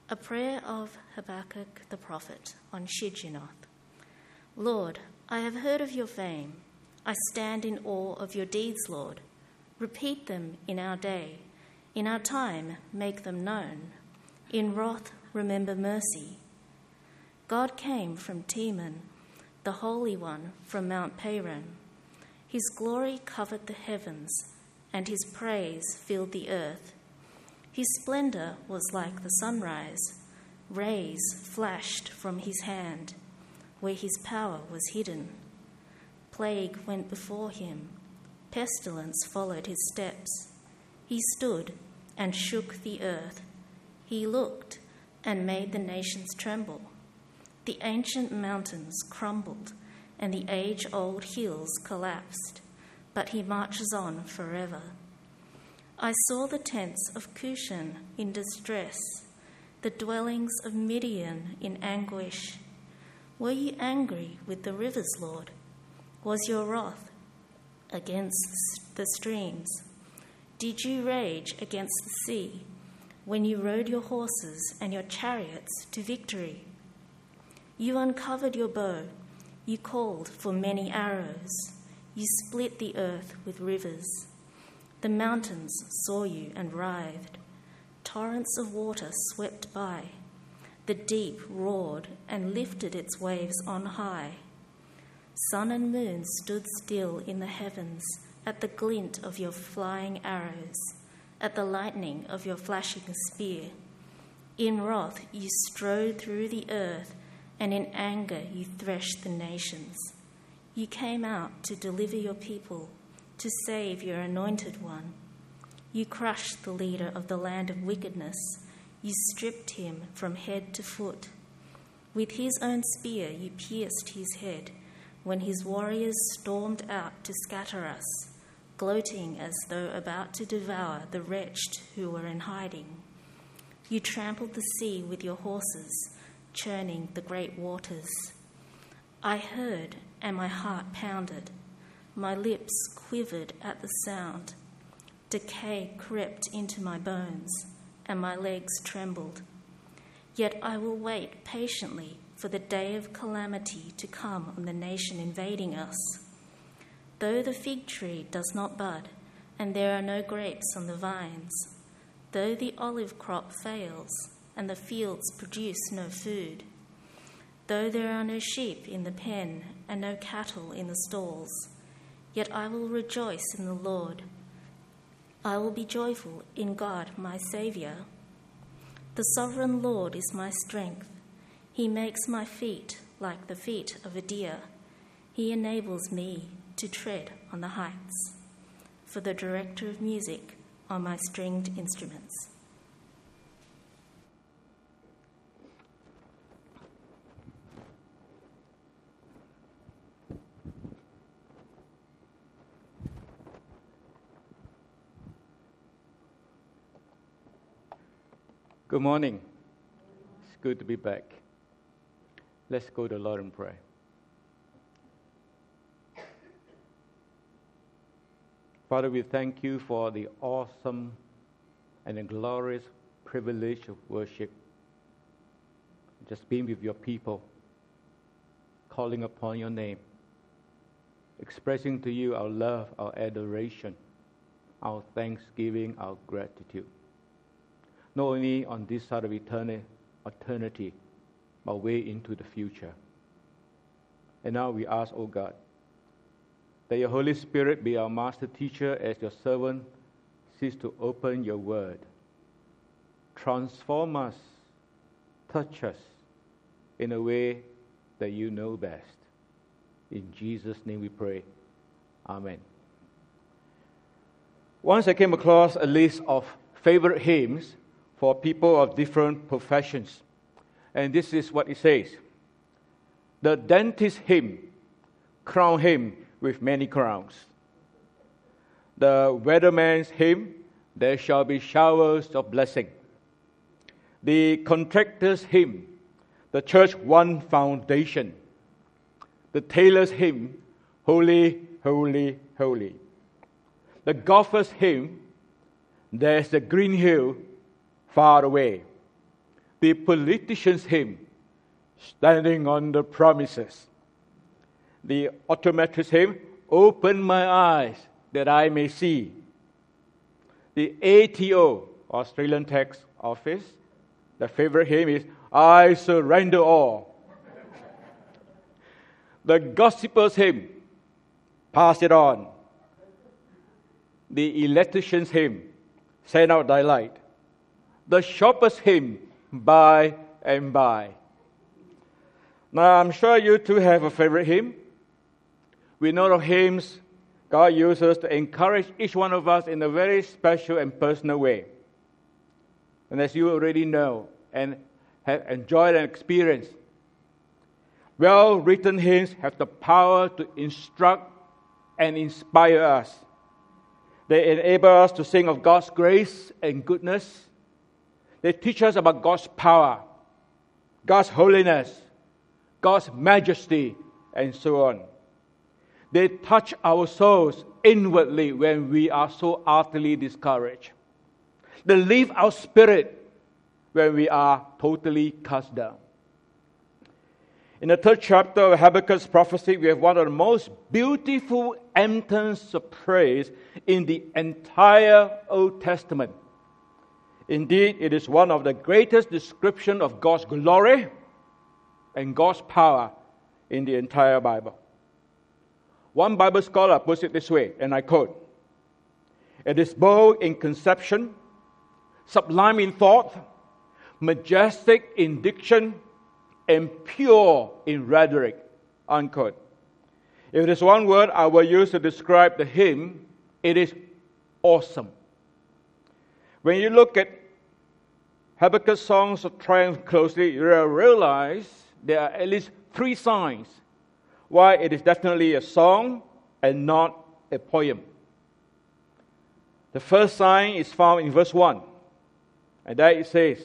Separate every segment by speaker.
Speaker 1: A prayer of Habakkuk the prophet on Shigionoth. Lord, I have heard of your fame. I stand in awe of your deeds, Lord. Repeat them in our day. In our time, make them known. In wrath, remember mercy. God came from Teman, the Holy One from Mount Paran. His glory covered the heavens, and his praise filled the earth. His splendor was like the sunrise. Rays flashed from his hand, where his power was hidden. Plague went before him. Pestilence followed his steps. He stood and shook the earth. He looked and made the nations tremble. The ancient mountains crumbled, and the age-old hills collapsed, but he marches on forever. I saw the tents of Cushan in distress, the dwellings of Midian in anguish. Were you angry with the rivers, Lord? Was your wrath against the streams? Did you rage against the sea when you rode your horses and your chariots to victory? You uncovered your bow, you called for many arrows, you split the earth with rivers. The mountains saw you and writhed. Torrents of water swept by. The deep roared and lifted its waves on high. Sun and moon stood still in the heavens at the glint of your flying arrows, at the lightning of your flashing spear. In wrath you strode through the earth, and in anger you threshed the nations. You came out to deliver your people, to save your anointed one. You crushed the leader of the land of wickedness. You stripped him from head to foot. With his own spear you pierced his head when his warriors stormed out to scatter us, gloating as though about to devour the wretched who were in hiding. You trampled the sea with your horses, churning the great waters. I heard, and my heart pounded. My lips quivered at the sound. Decay crept into my bones, and my legs trembled. Yet I will wait patiently for the day of calamity to come on the nation invading us. Though the fig tree does not bud, and there are no grapes on the vines, though the olive crop fails, and the fields produce no food, though there are no sheep in the pen, and no cattle in the stalls, yet I will rejoice in the Lord. I will be joyful in God, my Saviour. The sovereign Lord is my strength. He makes my feet like the feet of a deer. He enables me to tread on the heights. For the director of music on my stringed instruments.
Speaker 2: Good morning. It's good to be back. Let's go to the Lord in prayer. Father, we thank you for the awesome and the glorious privilege of worship. Just being with your people, calling upon your name, expressing to you our love, our adoration, our thanksgiving, our gratitude. Not only on this side of eternity, but way into the future. And now we ask, O God, that your Holy Spirit be our master teacher as your servant seeks to open your word. Transform us, touch us in a way that you know best. In Jesus' name we pray. Amen. Once I came across a list of favorite hymns for people of different professions. And this is what it says. The dentist hymn, crown him with many crowns. The weatherman's hymn, there shall be showers of blessing. The contractor's hymn, the church one foundation. The tailor's hymn, holy, holy, holy. The golfer's hymn, there's the green hill far away. the politician's hymn, Standing on the Promises. The optometrist hymn, Open my eyes that I may see. The ATO, Australian Tax Office, the favorite hymn is, I surrender all. The gossiper's hymn, Pass it on. The electrician's hymn, Send out thy light. The shopper's hymn, By and by. Now, I'm sure you too have a favorite hymn. We know of hymns God uses to encourage each one of us in a very special and personal way. And as you already know and have enjoyed and experienced, well-written hymns have the power to instruct and inspire us. They enable us to sing of God's grace and goodness. They teach us about God's power, God's holiness, God's majesty, and so on. They touch our souls inwardly when we are so utterly discouraged. They lift our spirit when we are totally cast down. In the 3rd chapter of Habakkuk's prophecy, we have one of the most beautiful anthems of praise in the entire Old Testament. Indeed, it is one of the greatest descriptions of God's glory and God's power in the entire Bible. One Bible scholar puts it this way, and I quote, It is bold in conception, sublime in thought, majestic in diction, and pure in rhetoric, unquote. If there's one word I will use to describe the hymn, it is awesome. When you look at Habakkuk's songs of triumph closely, you will realize there are at least 3 signs why it is definitely a song and not a poem. The first sign is found in verse 1. And there it says,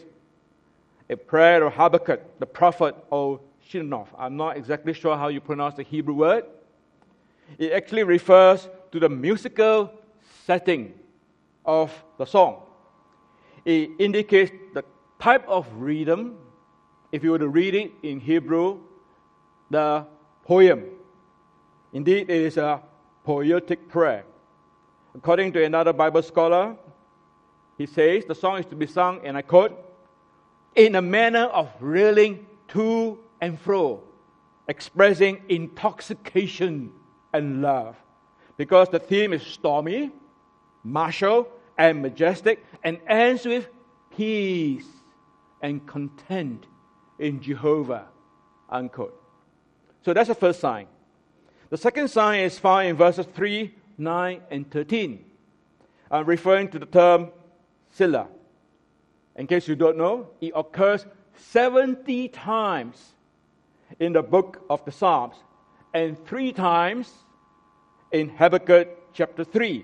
Speaker 2: a prayer of Habakkuk, the prophet of Shinoth. I'm not exactly sure how you pronounce the Hebrew word. It actually refers to the musical setting of the song. It indicates the type of rhythm, if you were to read it in Hebrew, the poem. Indeed, it is a poetic prayer. According to another Bible scholar, he says the song is to be sung, and I quote, in a manner of reeling to and fro, expressing intoxication and love. Because the theme is stormy, martial, and majestic, and ends with peace and content in Jehovah, unquote. So that's the first sign. The second sign is found in verses 3, 9, and 13. I'm referring to the term Selah. In case you don't know, it occurs 70 times in the book of the Psalms and 3 times in Habakkuk chapter 3.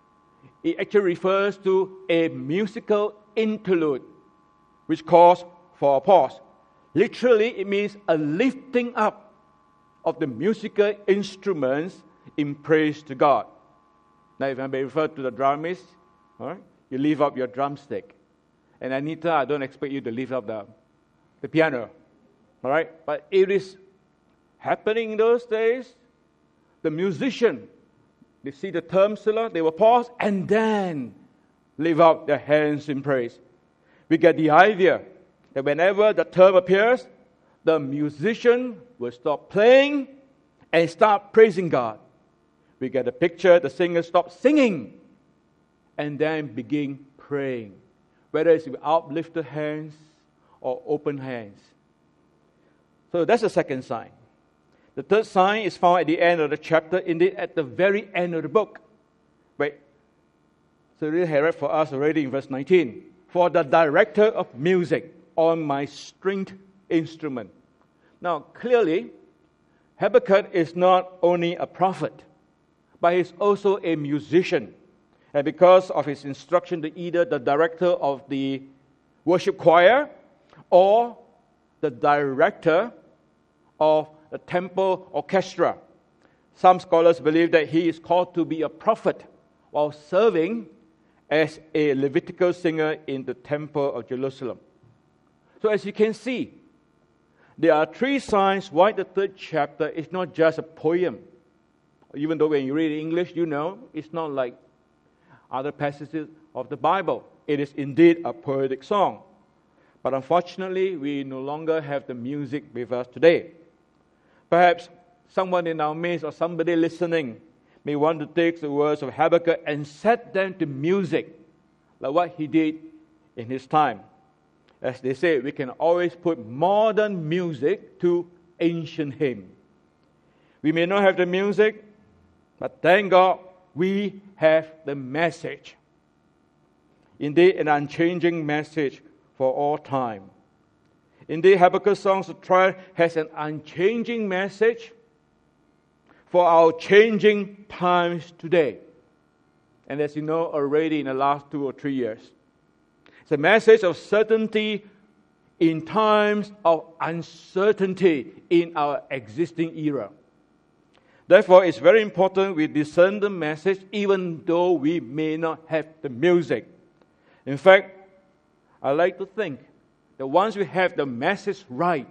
Speaker 2: It actually refers to a musical interlude which calls for a pause. Literally, it means a lifting up of the musical instruments in praise to God. Now, if I may refer to the drummist, all right, you lift up your drumstick. And Anita, I don't expect you to lift up the piano. All right? But it is happening in those days. The musician, they see the term Selah, they will pause and then lift up their hands in praise. We get the idea that whenever the term appears, the musician will stop playing and start praising God. We get a picture, the singer stops singing and then begin praying. Whether it's with uplifted hands or open hands. So that's the second sign. The third sign is found at the end of the chapter, indeed at the very end of the book. Wait. So read it for us already in verse 19. For the director of music on my stringed instrument. Now, clearly, Habakkuk is not only a prophet, but he's also a musician. And because of his instruction to either the director of the worship choir or the director of the temple orchestra, some scholars believe that he is called to be a prophet while serving as a Levitical singer in the temple of Jerusalem. So as you can see, there are three signs why the third chapter is not just a poem. Even though when you read English, you know it's not like other passages of the Bible. It is indeed a poetic song. But unfortunately, we no longer have the music with us today. Perhaps someone in our midst or somebody listening may want to take the words of Habakkuk and set them to music, like what he did in his time. As they say, we can always put modern music to ancient hymn. We may not have the music, but thank God we have the message. Indeed, an unchanging message for all time. Indeed, Habakkuk's Songs of Triumph has an unchanging message for our changing times today. And as you know already in the last 2 or 3 years, it's a message of certainty in times of uncertainty in our existing era. Therefore, it's very important we discern the message even though we may not have the music. In fact, I like to think that once we have the message right,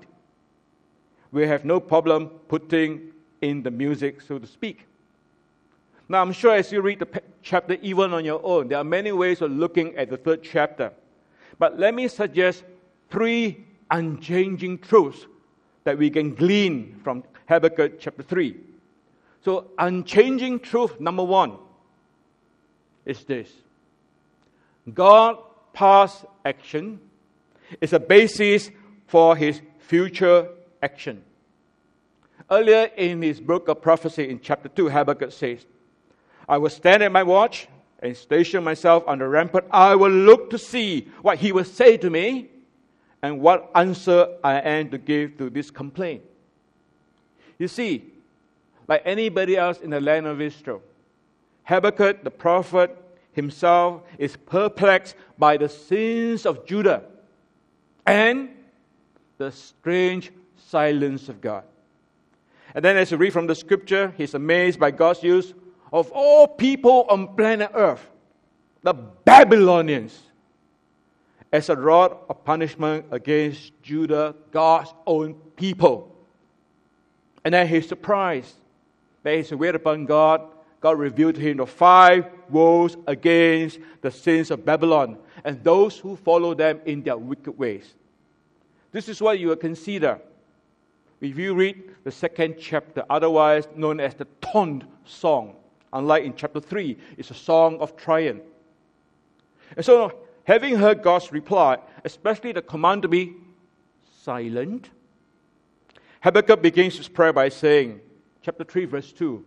Speaker 2: we have no problem putting in the music, so to speak. Now, I'm sure as you read the chapter even on your own, there are many ways of looking at the third chapter. But let me suggest 3 unchanging truths that we can glean from Habakkuk chapter 3. So, unchanging truth number 1 is this. God's past action is a basis for His future action. Earlier in his book of prophecy in chapter 2, Habakkuk says, I will stand at my watch and station myself on the rampart. I will look to see what he will say to me and what answer I am to give to this complaint. You see, like anybody else in the land of Israel, Habakkuk, the prophet himself, is perplexed by the sins of Judah and the strange silence of God. And then as you read from the scripture, he's amazed by God's use of all people on planet Earth, the Babylonians, as a rod of punishment against Judah, God's own people. And then he's surprised that he's wait upon God. God revealed to him the 5 woes against the sins of Babylon and those who follow them in their wicked ways. This is what you will consider if you read the 2nd chapter, otherwise known as the taunt song. Unlike in chapter 3, it's a song of triumph. And so, having heard God's reply, especially the command to be silent, Habakkuk begins his prayer by saying, chapter 3, verse 2,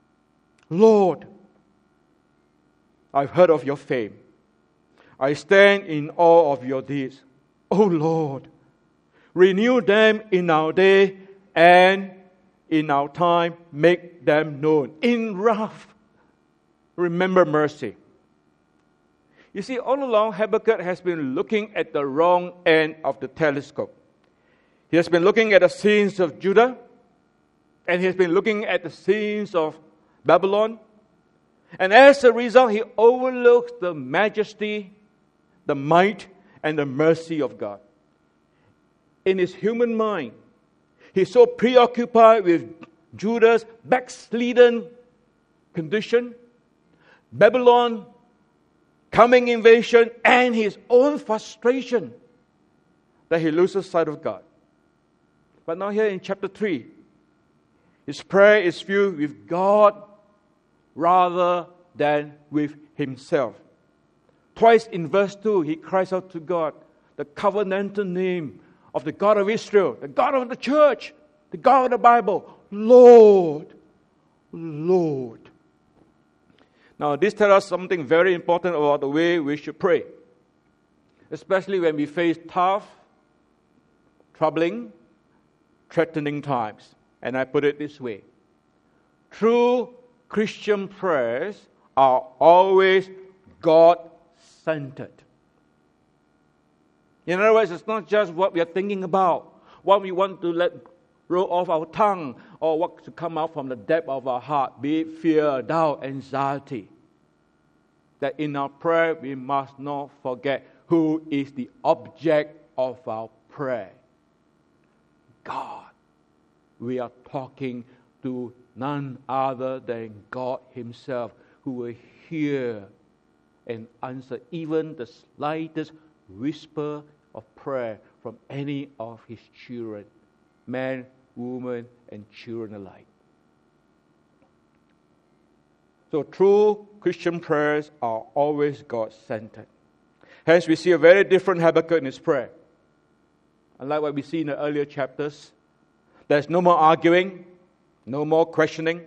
Speaker 2: Lord, I've heard of your fame. I stand in awe of your deeds. O Lord, renew them in our day and in our time, make them known. In wrath, remember mercy. You see, all along, Habakkuk has been looking at the wrong end of the telescope. He has been looking at the sins of Judah, and he has been looking at the sins of Babylon. And as a result, he overlooks the majesty, the might, and the mercy of God. In his human mind, he's so preoccupied with Judah's backslidden condition, Babylon, coming invasion, and his own frustration that he loses sight of God. But now here in chapter 3, his prayer is filled with God rather than with himself. Twice in verse 2, he cries out to God, the covenantal name of the God of Israel, the God of the church, the God of the Bible, Lord, Lord. Now, this tells us something very important about the way we should pray, especially when we face tough, troubling, threatening times. And I put it this way. True Christian prayers are always God-centered. In other words, it's not just what we are thinking about, what we want to let roll off our tongue, or what to come out from the depth of our heart, be it fear, doubt, anxiety. That in our prayer, we must not forget who is the object of our prayer. God. We are talking to none other than God Himself, who will hear and answer even the slightest whisper of prayer from any of His children, man, woman, and children alike. So true Christian prayers are always God-centered. Hence, we see a very different Habakkuk in his prayer. Unlike what we see in the earlier chapters, there's no more arguing, no more questioning,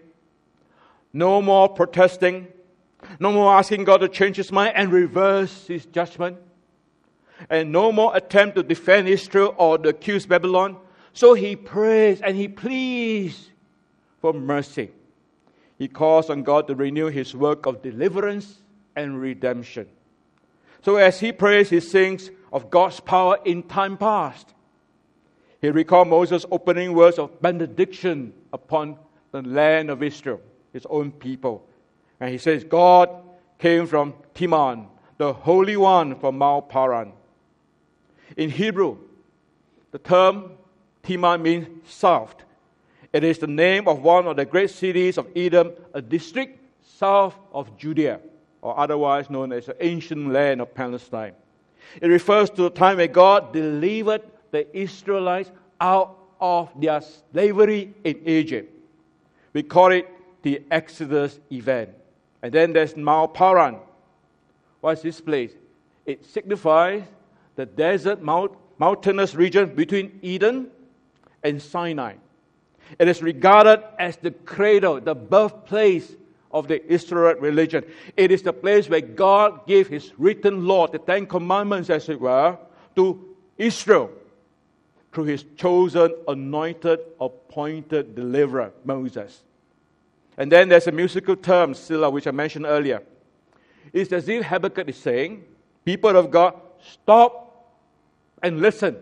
Speaker 2: no more protesting, no more asking God to change His mind and reverse His judgment, and no more attempt to defend Israel or to accuse Babylon. So he prays and he pleads for mercy. He calls on God to renew His work of deliverance and redemption. So as he prays, he sings of God's power in time past. He recalled Moses' opening words of benediction upon the land of Israel, his own people. And he says, God came from Teman, the Holy One from Mount Paran. In Hebrew, the term Teman means south. It is the name of one of the great cities of Edom, a district south of Judea, or otherwise known as the ancient land of Palestine. It refers to the time when God delivered the Israelites out of their slavery in Egypt. We call it the Exodus event. And then there's Mount Paran. What's this place? It signifies the desert mountainous region between Eden and Sinai. It is regarded as the cradle, the birthplace of the Israelite religion. It is the place where God gave His written law, the Ten Commandments as it were, to Israel through His chosen, anointed, appointed deliverer, Moses. And then there's a musical term, Sila, which I mentioned earlier. It's as if Habakkuk is saying, people of God, stop and listen.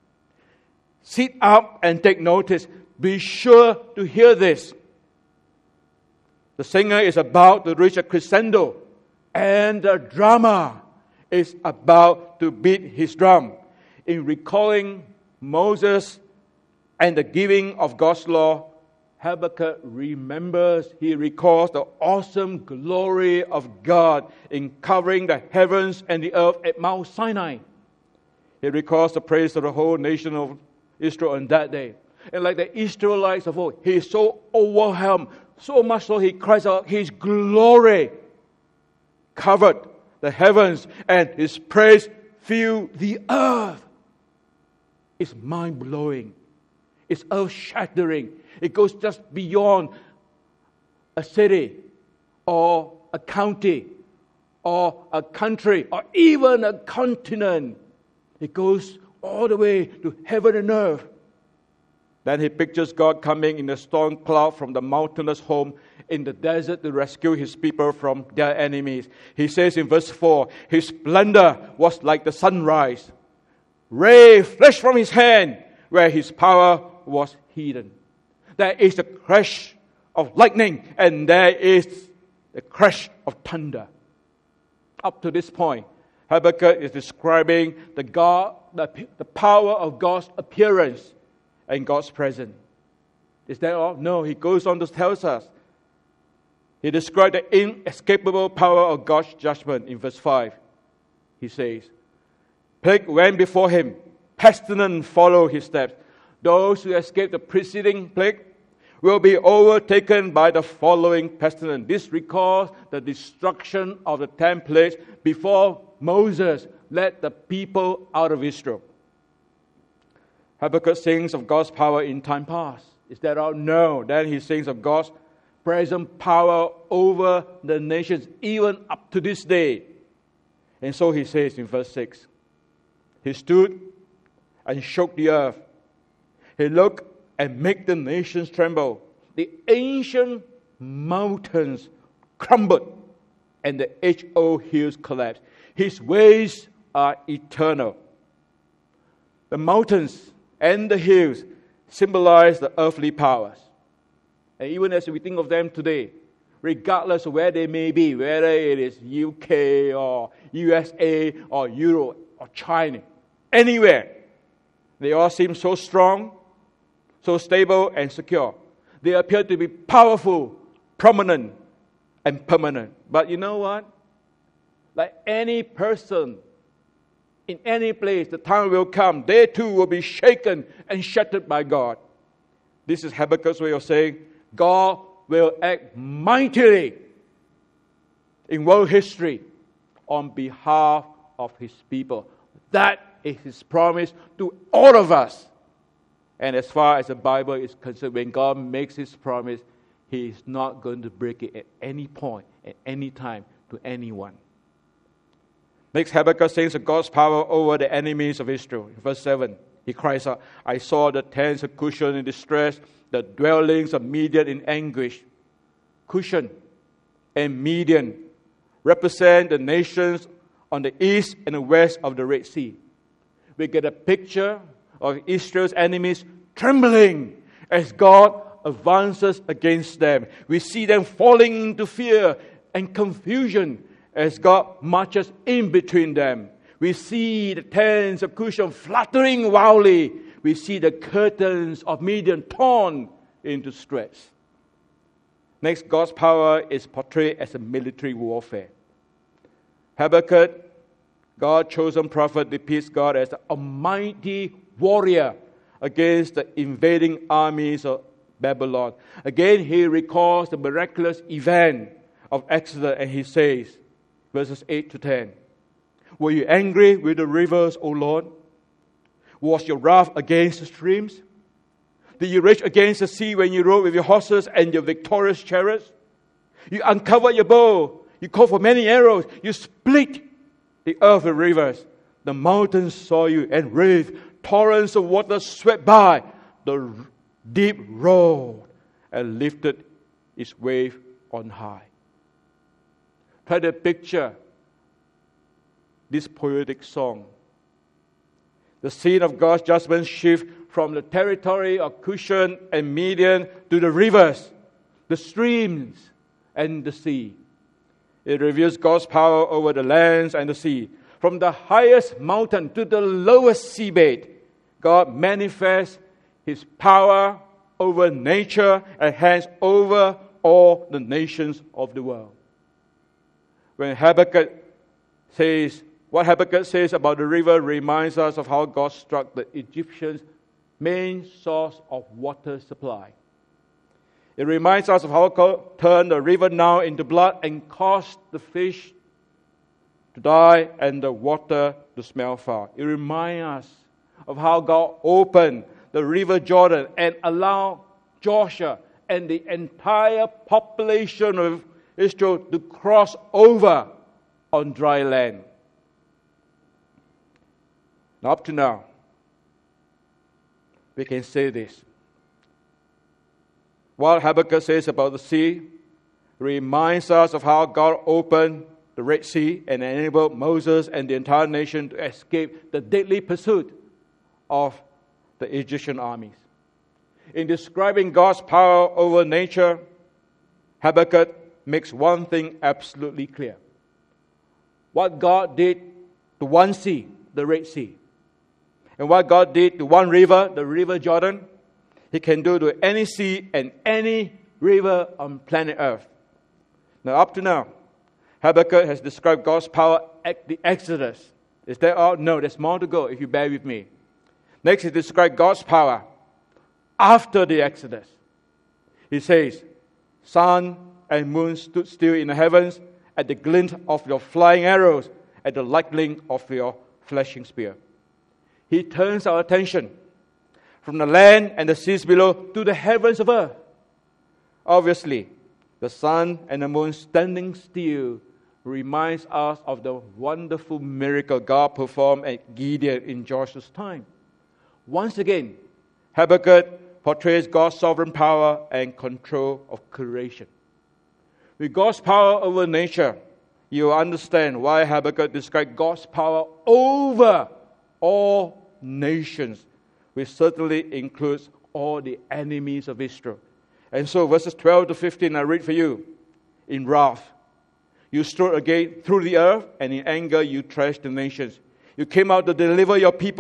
Speaker 2: Sit up and take notice. Be sure to hear this. The singer is about to reach a crescendo, and the drummer is about to beat his drum. In recalling Moses and the giving of God's law, Habakkuk remembers, he recalls the awesome glory of God in covering the heavens and the earth at Mount Sinai. He recalls the praise of the whole nation of Israel on that day. And like the Israelites of old, he is so overwhelmed, so much so he cries out, His glory covered the heavens and His praise filled the earth. It's mind-blowing. It's earth-shattering. It goes just beyond a city or a county or a country or even a continent. It goes all the way to heaven and earth. Then he pictures God coming in a storm cloud from the mountainous home in the desert to rescue His people from their enemies. He says in verse 4, His splendor was like the sunrise. Ray flashed from His hand where His power was hidden. There is the crash of lightning and there is the crash of thunder. Up to this point, Habakkuk is describing the power of God's appearance and God's presence. Is that all? No, he goes on to tell us. He described the inescapable power of God's judgment in verse 5. He says, Plague went before him, pestilence followed his steps. Those who escape the preceding plague will be overtaken by the following pestilence. This recalls the destruction of the 10 plagues before Moses led the people out of Israel. Habakkuk sings of God's power in time past. Is that all? No. Then he sings of God's present power over the nations, even up to this day. And so he says in verse 6, He stood and shook the earth. He looked and made the nations tremble. The ancient mountains crumbled and the age-old hills collapsed. His ways are eternal. The mountains and the hills symbolize the earthly powers. And even as we think of them today, regardless of where they may be, whether it is UK or USA or Europe or China, anywhere, They all seem so strong, so stable and secure. They appear to be powerful, prominent, and permanent. But you know what? Like any person, in any place, the time will come, they too will be shaken and shattered by God. This is Habakkuk's way of saying, God will act mightily in world history on behalf of His people. That is His promise to all of us. And as far as the Bible is concerned, when God makes His promise, He is not going to break it at any point, at any time, to anyone. Next, Habakkuk sings of God's power over the enemies of Israel. In verse 7, he cries out, I saw the tents of Cushan in distress, the dwellings of Midian in anguish. Cushan and Midian represent the nations on the east and the west of the Red Sea. We get a picture of Israel's enemies trembling as God advances against them. We see them falling into fear and confusion as God marches in between them. We see the tents of Cushan fluttering wildly. We see the curtains of Midian torn into shreds. Next, God's power is portrayed as a military warfare. Habakkuk, God's chosen prophet, depicts God as a mighty warrior against the invading armies of Babylon. Again, he recalls the miraculous event of Exodus, and he says, verses 8 to 10, were you angry with the rivers, O Lord? Was your wrath against the streams? Did you rage against the sea when you rode with your horses and your victorious chariots? You uncovered your bow. You called for many arrows. You split the earth with rivers. The mountains saw you and raved. Torrents of water swept by. The deep roared and lifted its wave on high. Try to picture this poetic song. The scene of God's judgment shift from the territory of Cushan and Midian to the rivers, the streams, and the sea. It reveals God's power over the lands and the sea. From the highest mountain to the lowest seabed, God manifests His power over nature and hence over all the nations of the world. When Habakkuk says, what Habakkuk says about the river reminds us of how God struck the Egyptians' main source of water supply. It reminds us of how God turned the river Nile into blood and caused the fish to die and the water to smell foul. It reminds us of how God opened the river Jordan and allowed Joshua and the entire population of Israel to cross over on dry land. Now, up to now, we can say this. What Habakkuk says about the sea reminds us of how God opened the Red Sea and enabled Moses and the entire nation to escape the deadly pursuit of the Egyptian armies. In describing God's power over nature, Habakkuk makes one thing absolutely clear. What God did to one sea, the Red Sea, and what God did to one river, the River Jordan, He can do to any sea and any river on planet Earth. Now, up to now, Habakkuk has described God's power at the Exodus. Is that all? No, there's more to go if you bear with me. Next, he described God's power after the Exodus. He says, sun and moon stood still in the heavens at the glint of your flying arrows, at the lightning of your flashing spear. He turns our attention from the land and the seas below to the heavens above. Obviously, the sun and the moon standing still reminds us of the wonderful miracle God performed at Gideon in Joshua's time. Once again, Habakkuk portrays God's sovereign power and control of creation. With God's power over nature, you will understand why Habakkuk described God's power over all nations, which certainly includes all the enemies of Israel. And so verses 12 to 15, I read for you. In wrath, you strode again through the earth, and in anger you trashed the nations. You came out to deliver your people, to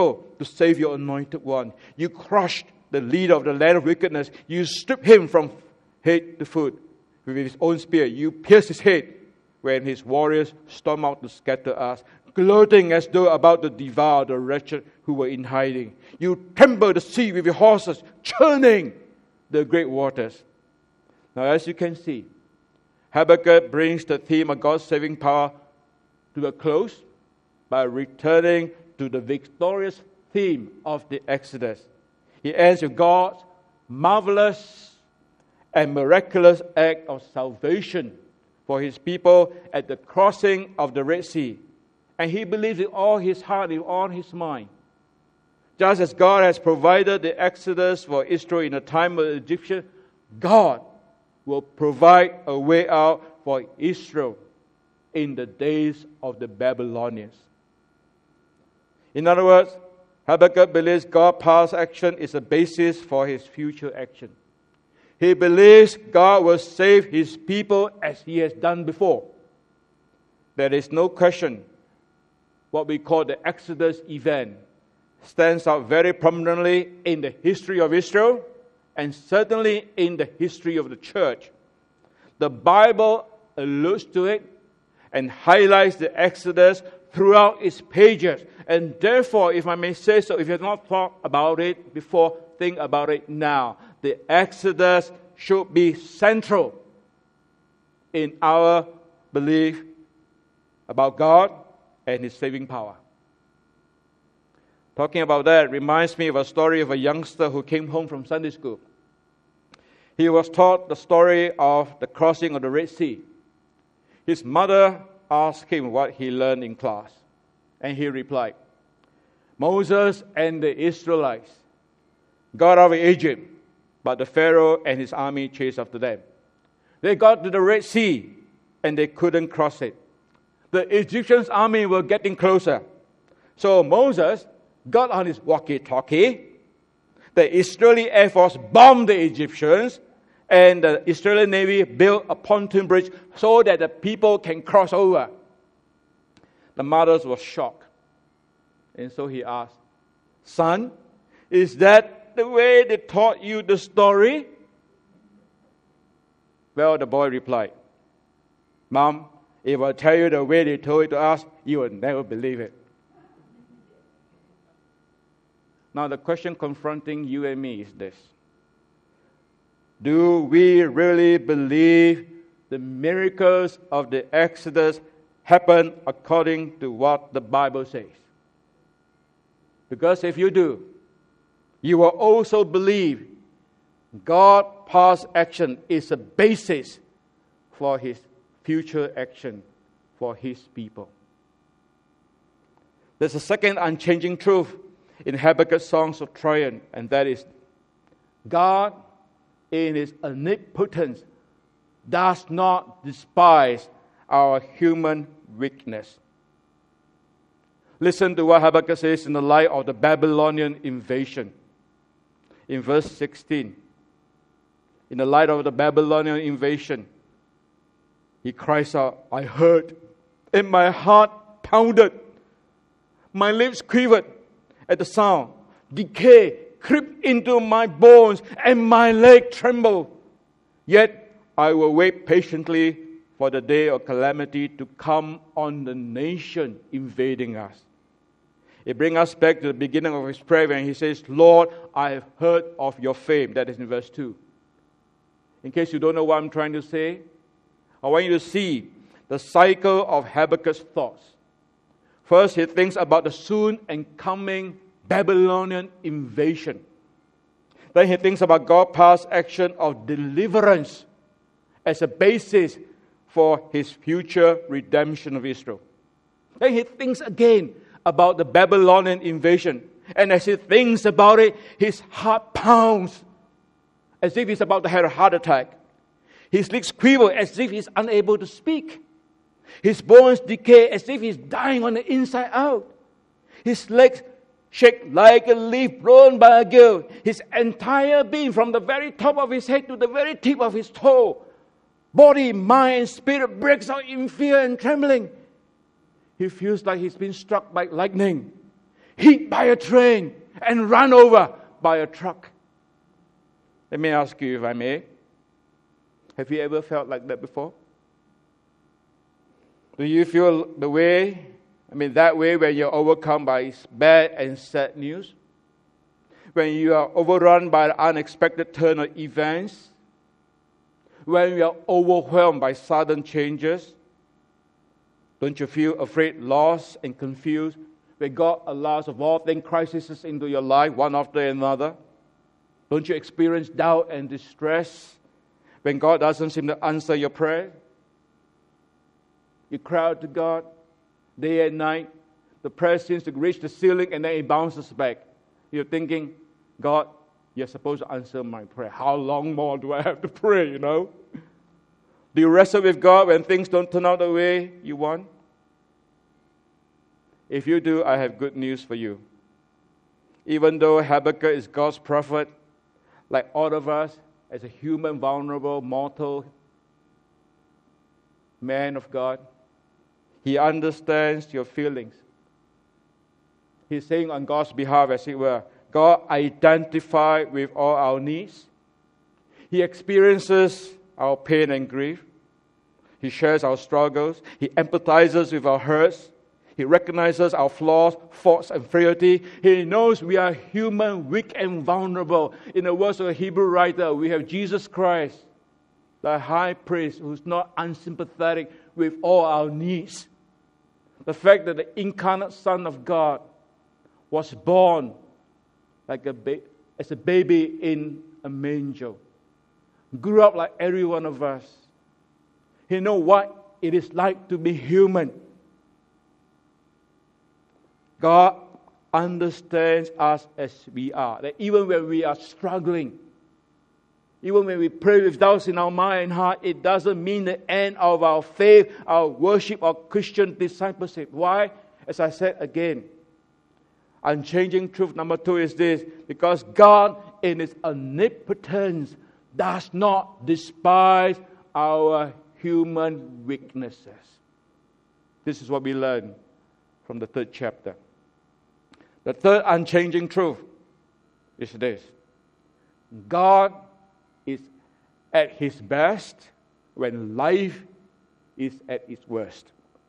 Speaker 2: to save your anointed one. You crushed the leader of the land of wickedness. You stripped him from head to foot. With his own spear, you pierced his head when his warriors stormed out to scatter us, gloating as though about to devour the wretched who were in hiding. You trembled the sea with your horses, churning the great waters. Now, as you can see, Habakkuk brings the theme of God's saving power to a close by returning to the victorious theme of the Exodus. He ends with God's marvelous and miraculous act of salvation for his people at the crossing of the Red Sea. And he believes in all his heart, in all his mind. Just as God has provided the Exodus for Israel in the time of the Egyptians, God will provide a way out for Israel in the days of the Babylonians. In other words, Habakkuk believes God's past action is a basis for his future action. He believes God will save his people as he has done before. There is no question what we call the Exodus event stands out very prominently in the history of Israel and certainly in the history of the church. The Bible alludes to it and highlights the Exodus throughout its pages. And therefore, if I may say so, if you have not thought about it before, think about it now. The Exodus should be central in our belief about God and his saving power. Talking about that reminds me of a story of a youngster who came home from Sunday school. He was taught the story of the crossing of the Red Sea. His mother asked him what he learned in class, and he replied, Moses and the Israelites got out of Egypt, but the Pharaoh and his army chased after them. They got to the Red Sea, and they couldn't cross it. The Egyptians' army were getting closer. So Moses got on his walkie-talkie. The Israeli Air Force bombed the Egyptians, and the Israeli Navy built a pontoon bridge so that the people can cross over. The mother was shocked. And so he asked, Son, is that the way they taught you the story? Well, the boy replied, Mom, if I tell you the way they told it to us, you will never believe it. Now, the question confronting you and me is this. Do we really believe the miracles of the Exodus happened according to what the Bible says? Because if you do, you will also believe God's past action is a basis for his future action for his people. There's a second unchanging truth in Habakkuk's songs of triumph, and that is God, in his omnipotence, does not despise our human weakness. Listen to what Habakkuk says in the light of the Babylonian invasion. In verse 16, in the light of the Babylonian invasion, he cries out, I heard, and my heart pounded. My lips quivered at the sound. Decay crept into my bones, and my leg trembled. Yet I will wait patiently for the day of calamity to come on the nation invading us. It brings us back to the beginning of his prayer when he says, Lord, I have heard of your fame. That is in verse 2. In case you don't know what I'm trying to say, I want you to see the cycle of Habakkuk's thoughts. First, he thinks about the soon and coming Babylonian invasion. Then he thinks about God's past action of deliverance as a basis for his future redemption of Israel. Then he thinks again about the Babylonian invasion. And as he thinks about it, his heart pounds as if he's about to have a heart attack. His lips quiver as if he's unable to speak. His bones decay as if he's dying on the inside out. His legs shake like a leaf blown by a gale. His entire being, from the very top of his head to the very tip of his toe, body, mind, spirit breaks out in fear and trembling. He feels like he's been struck by lightning. hit by a train, and run over by a truck. Let me ask you, if I may, have you ever felt like that before? Do you feel that way when you're overcome by bad and sad news? When you are overrun by the unexpected turn of events? When you are overwhelmed by sudden changes? Don't you feel afraid, lost, and confused when God allows of all things crises into your life, one after another? Don't you experience doubt and distress when God doesn't seem to answer your prayer? You cry out to God day and night. The prayer seems to reach the ceiling and then it bounces back. You're thinking, God, you're supposed to answer my prayer. How long more do I have to pray, Do you wrestle with God when things don't turn out the way you want? If you do, I have good news for you. Even though Habakkuk is God's prophet, like all of us, as a human, vulnerable, mortal man of God, he understands your feelings. He's saying on God's behalf, as it were, God identifies with all our needs. He experiences our pain and grief. He shares our struggles. He empathizes with our hurts. He recognizes our flaws, faults, and frailty. He knows we are human, weak, and vulnerable. In the words of a Hebrew writer, we have Jesus Christ, the high priest, who's not unsympathetic with all our needs. The fact that the incarnate Son of God was born as a baby in a manger, grew up like every one of us. He knows what it is like to be human. God understands us as we are. That even when we are struggling, even when we pray with doubts in our mind and heart, it doesn't mean the end of our faith, our worship, our Christian discipleship. Why? As I said again, unchanging truth number 2 is this: because God in His omnipotence does not despise our human weaknesses. This is what we learn from the 3rd chapter. The 3rd unchanging truth is this: God is at His best when life is at its worst.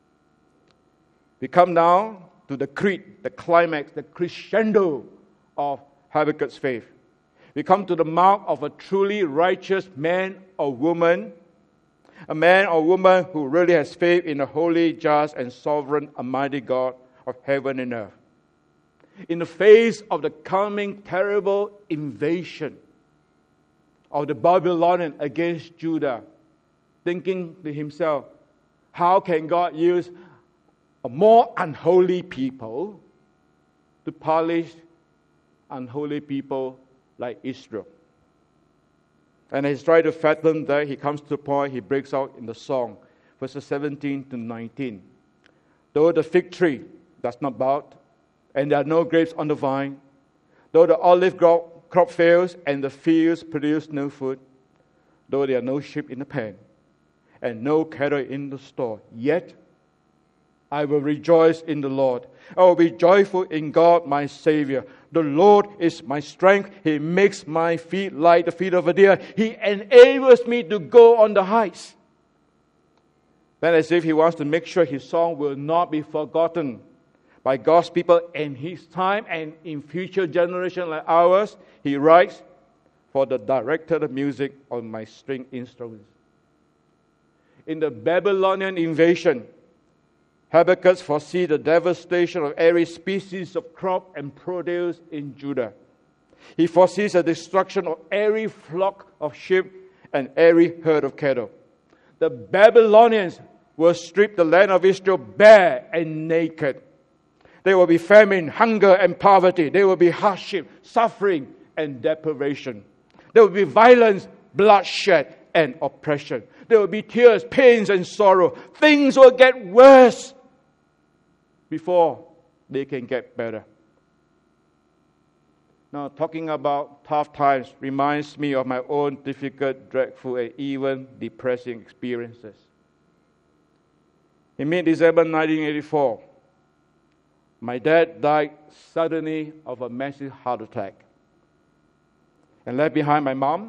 Speaker 2: We come now to the creed, the climax, the crescendo of Habakkuk's faith. We come to the mark of a truly righteous man or woman, a man or woman who really has faith in the holy, just, and sovereign, almighty God of heaven and earth. In the face of the coming terrible invasion of the Babylonians against Judah, thinking to himself, how can God use a more unholy people to punish unholy people like Israel? And as he tries to fathom that, he comes to the point, he breaks out in the song, verses 17 to 19. Though the fig tree does not bud, and there are no grapes on the vine, though the olive crop fails, and the fields produce no food, though there are no sheep in the pen, and no cattle in the store, yet I will rejoice in the Lord. I will be joyful in God my Savior. The Lord is my strength. He makes my feet like the feet of a deer. He enables me to go on the heights. Then, as if he wants to make sure his song will not be forgotten by God's people in his time and in future generations like ours, he writes, for the director of music on my string instruments. In the Babylonian invasion, Habakkuk foresees the devastation of every species of crop and produce in Judah. He foresees the destruction of every flock of sheep and every herd of cattle. The Babylonians will strip the land of Israel bare and naked. There will be famine, hunger, and poverty. There will be hardship, suffering, and deprivation. There will be violence, bloodshed, and oppression. There will be tears, pains, and sorrow. Things will get worse before they can get better. Now, talking about tough times reminds me of my own difficult, dreadful, and even depressing experiences. In mid-December 1984, My dad died suddenly of a massive heart attack and left behind my mom,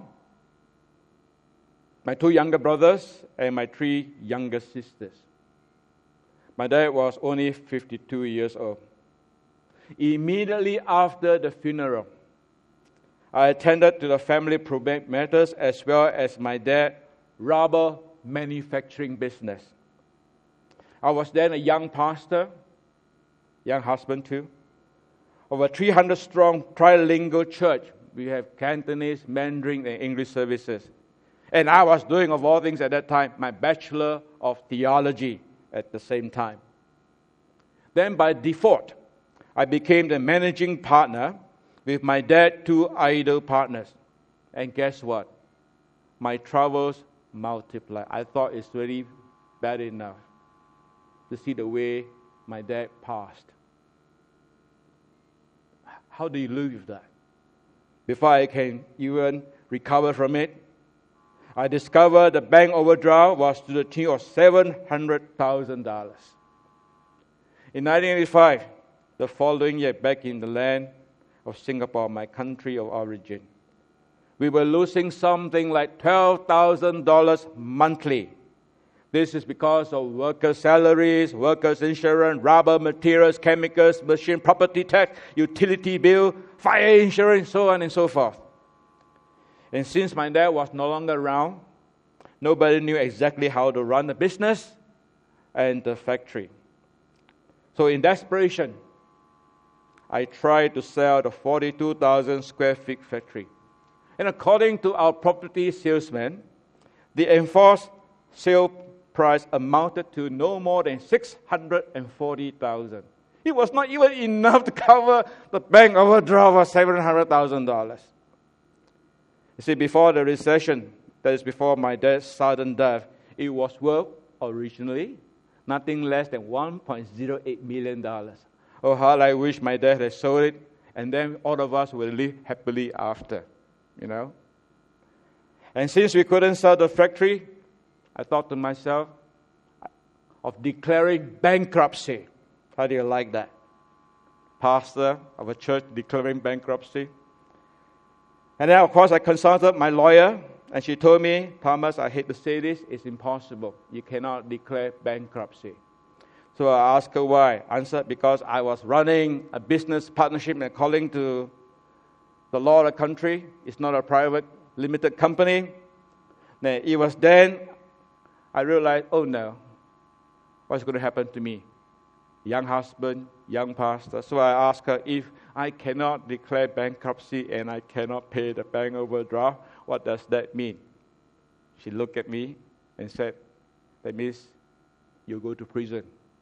Speaker 2: my 2 younger brothers, and my 3 younger sisters. My dad was only 52 years old. Immediately after the funeral, I attended to the family probate matters as well as my dad's rubber manufacturing business. I was then a young pastor, young husband too, of a 300-strong trilingual church. We have Cantonese, Mandarin, and English services. And I was doing, of all things at that time, my Bachelor of Theology at the same time. Then by default, I became the managing partner with my dad's 2 idle partners. And guess what? My troubles multiplied. I thought it's really bad enough to see the way my dad passed. How do you live with that? Before I can even recover from it, I discovered the bank overdraft was to the tune of $700,000. In 1985, the following year, back in the land of Singapore, my country of origin, we were losing something like $12,000 monthly. This is because of workers' salaries, workers' insurance, rubber materials, chemicals, machine, property tax, utility bill, fire insurance, so on and so forth. And since my dad was no longer around, nobody knew exactly how to run the business and the factory. So in desperation, I tried to sell the 42,000 square feet factory. And according to our property salesman, the enforced sale price amounted to no more than $640,000. It was not even enough to cover the bank overdraft of $700,000. You see, before the recession, that is before my dad's sudden death, it was worth originally nothing less than $1.08 million. Oh, how I wish my dad had sold it, and then all of us would live happily after, you know. And since we couldn't sell the factory, I thought to myself of declaring bankruptcy. How do you like that? Pastor of a church declaring bankruptcy. And then, of course, I consulted my lawyer, and she told me, Thomas, I hate to say this, it's impossible. You cannot declare bankruptcy. So I asked her why. Answered, because I was running a business partnership according to the law of the country. It's not a private limited company. Now, it was then I realized, oh no, what's going to happen to me? Young husband, young pastor. So I asked her, if I cannot declare bankruptcy and I cannot pay the bank overdraft, what does that mean? She looked at me and said, that means you go to prison.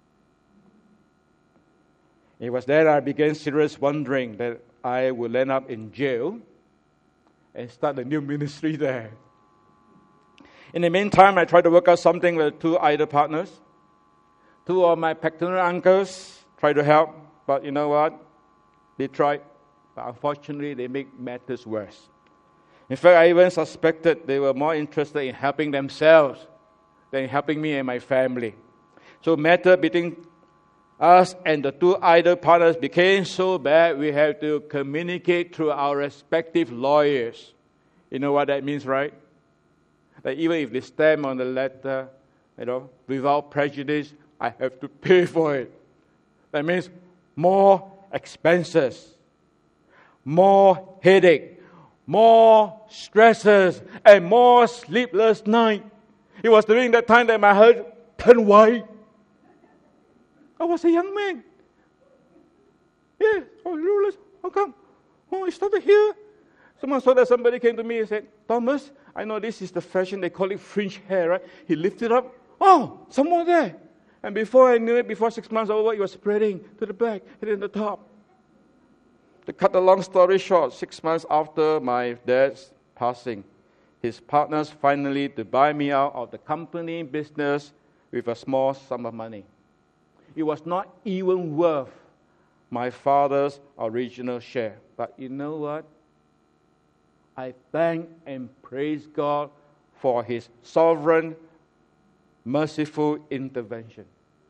Speaker 2: It was then I began serious wondering that I would end up in jail and start a new ministry there. In the meantime, I tried to work out something with 2 idle partners. 2 of my paternal uncles tried to help, but you know what? They tried, but unfortunately, they make matters worse. In fact, I even suspected they were more interested in helping themselves than helping me and my family. So matter between us and the 2 idle partners became so bad, we had to communicate through our respective lawyers. You know what that means, right? That even if they stamp on the letter, without prejudice, I have to pay for it. That means more expenses, more headache, more stresses, and more sleepless night. It was during that time that my heart turned white. I was a young man. Yeah, how come? Oh, it started here. Someone saw that somebody came to me and said, Thomas, I know this is the fashion, they call it fringe hair, right? He lifted up. Oh, someone there. And before I knew it, before 6 months over, it was spreading to the back and then the top. To cut the long story short, 6 months after my dad's passing, his partners finally to buy me out of the company business with a small sum of money. It was not even worth my father's original share. But you know what? I thank and praise God for His sovereign, merciful intervention.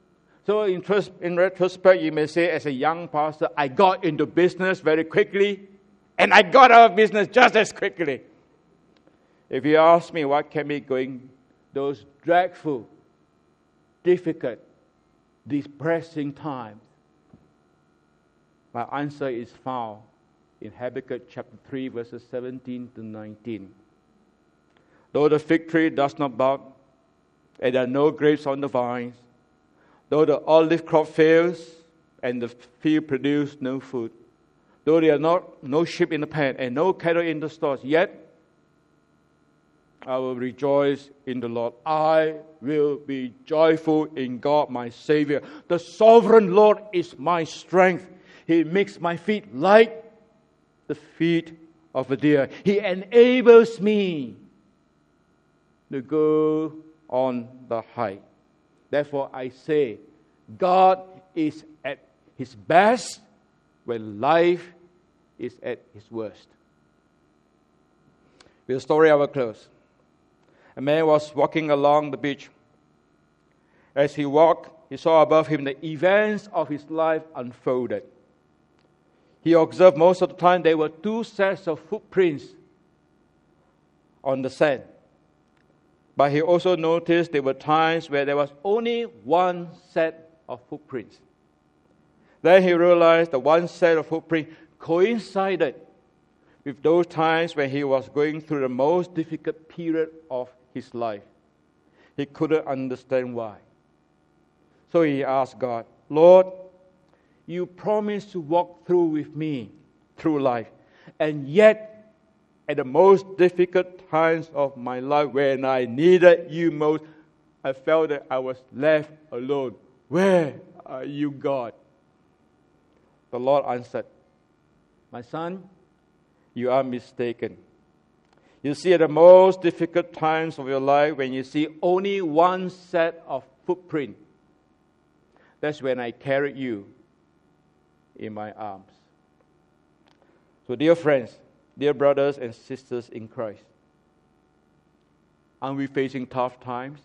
Speaker 2: So in retrospect, you may say, as a young pastor, I got into business very quickly, and I got out of business just as quickly. If you ask me what kept me going those dreadful, difficult, depressing times, my answer is found in Habakkuk chapter 3, verses 17 to 19. Though the fig tree does not bud, and there are no grapes on the vines, though the olive crop fails, and the field produce no food, though there are no sheep in the pen, and no cattle in the stores, yet I will rejoice in the Lord. I will be joyful in God my Savior. The sovereign Lord is my strength. He makes my feet like the feet of a deer. He enables me to go on the high. Therefore I say, God is at His best when life is at its worst. With the story I will close. A man was walking along the beach. As he walked, he saw above him the events of his life unfolded. He observed most of the time there were two sets of footprints on the sand. But he also noticed there were times where there was only one set of footprints. Then he realized the one set of footprints coincided with those times when he was going through the most difficult period of his life. He couldn't understand why. So he asked God, Lord, you promised to walk through with me through life. And yet, at the most difficult times of my life, when I needed you most, I felt that I was left alone. Where are you, God? The Lord answered, my son, you are mistaken. You see, at the most difficult times of your life, when you see only one set of footprint, that's when I carried you in my arms. So, dear friends, dear brothers and sisters in Christ, aren't we facing tough times?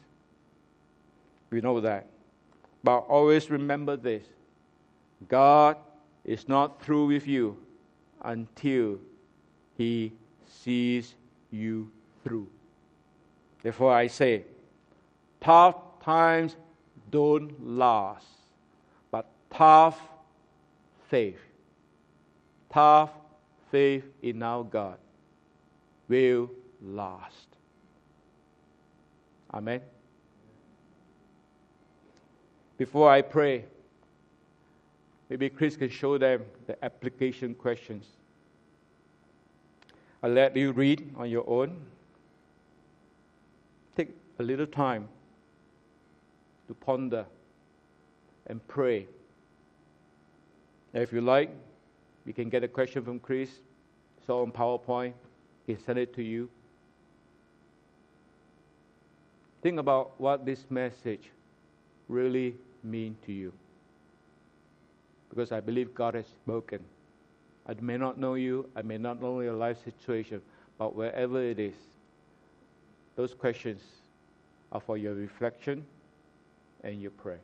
Speaker 2: We know that. But always remember this. God is not through with you until He sees you through. Therefore I say, tough times don't last, but tough faith in our God will last. Amen. Before I pray, maybe Chris can show them the application questions. I'll let you read on your own. Take a little time to ponder and pray. And if you like, we can get a question from Chris. It's all on PowerPoint. He can send it to you. Think about what this message really means to you. Because I believe God has spoken. I may not know you, I may not know your life situation, but wherever it is, those questions are for your reflection and your prayer.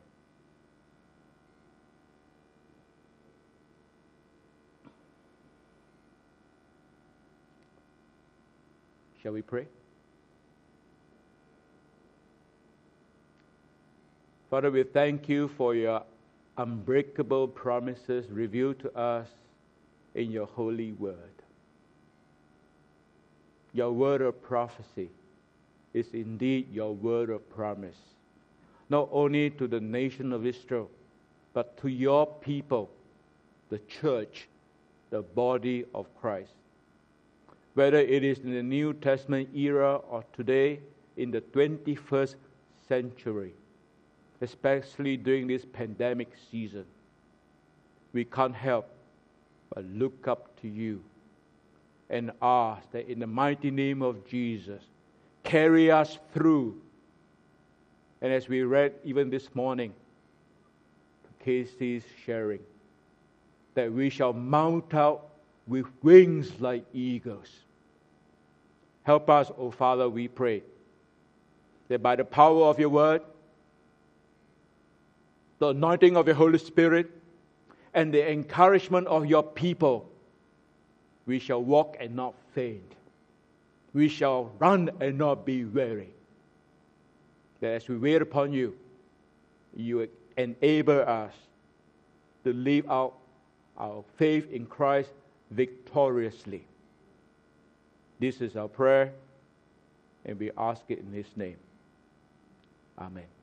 Speaker 2: Shall we pray? Father, we thank you for your unbreakable promises revealed to us in your holy word. Your word of prophecy is indeed your word of promise, not only to the nation of Israel, but to your people, the church, the body of Christ. Whether it is in the New Testament era or today in the 21st century, especially during this pandemic season, we can't help but look up to you and ask that in the mighty name of Jesus, carry us through. And as we read even this morning, Casey's sharing, that we shall mount out with wings like eagles. Help us, O Father, we pray, that by the power of your word, the anointing of the Holy Spirit, and the encouragement of your people, we shall walk and not faint. We shall run and not be weary. That as we wait upon you, you enable us to live out our faith in Christ victoriously. This is our prayer, and we ask it in His name. Amen.